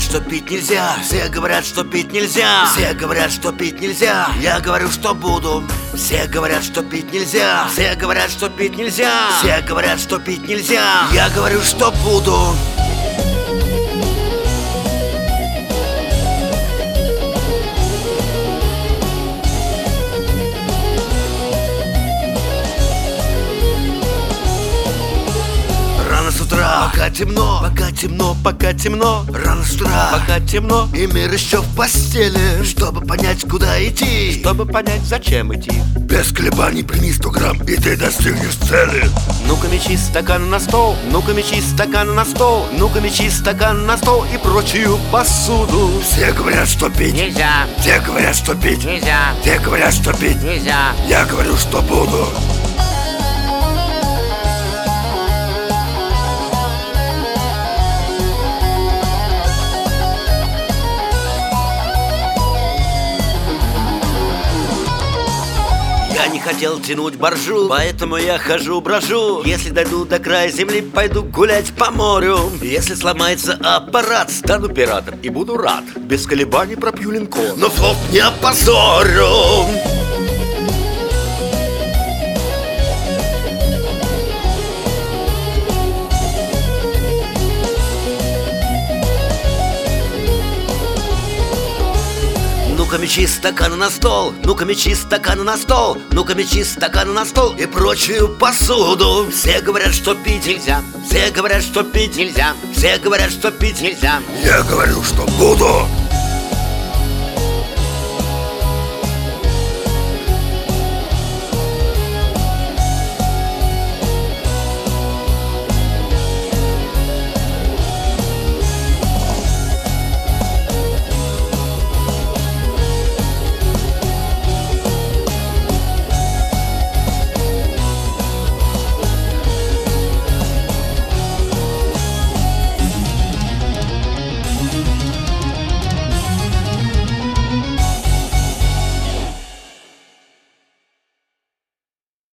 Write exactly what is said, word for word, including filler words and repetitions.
что пить нельзя. Все говорят, что пить нельзя. Все говорят, что пить нельзя. Я говорю, что буду. Все говорят, что пить нельзя. Все говорят, что пить нельзя. Все говорят, что пить нельзя. Я говорю, что буду. Рано с утра, пока темно, пока темно, пока темно. Рано с утра, пока темно, и мир еще в постели. Чтобы понять, куда идти, Чтобы понять, зачем идти. Без колебаний прими сто грамм, и ты достигнешь цели. Ну-ка мечи стакан на стол, ну-ка мечи стакан на стол, ну-ка мечи стакан на стол и прочую посуду. Все говорят, что пить Нельзя, Все говорят, что пить нельзя, Все говорят, что пить нельзя. Я говорю, что буду. Я не хотел тянуть боржу, поэтому я хожу, брожу. Если дойду до края земли, пойду гулять по морю. Если сломается аппарат, стану пиратом и буду рад. Без колебаний пропью линкор. Но флот не опозорю. Ну-ка мечи стаканы на стол, ну-ка мечи стаканы на стол, ну-ка мечи стаканы на стол и прочую посуду. Все говорят, что пить Нельзя, Все говорят, что пить нельзя, Все говорят, что пить нельзя. Я говорю, что буду.